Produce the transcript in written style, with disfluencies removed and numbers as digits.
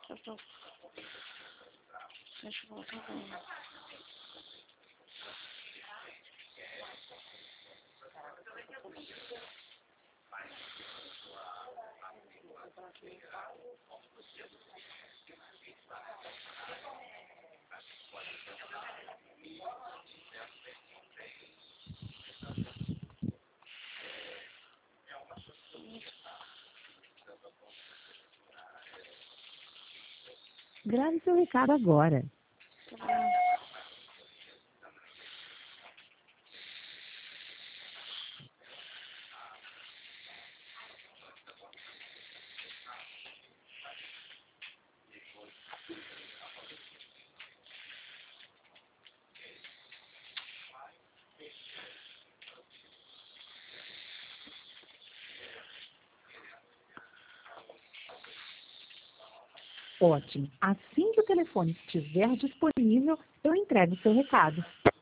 Eu tô... Deixa eu voltar bem. Grave seu recado agora. Ótimo. Assim que o telefone estiver disponível, eu entrego o seu recado.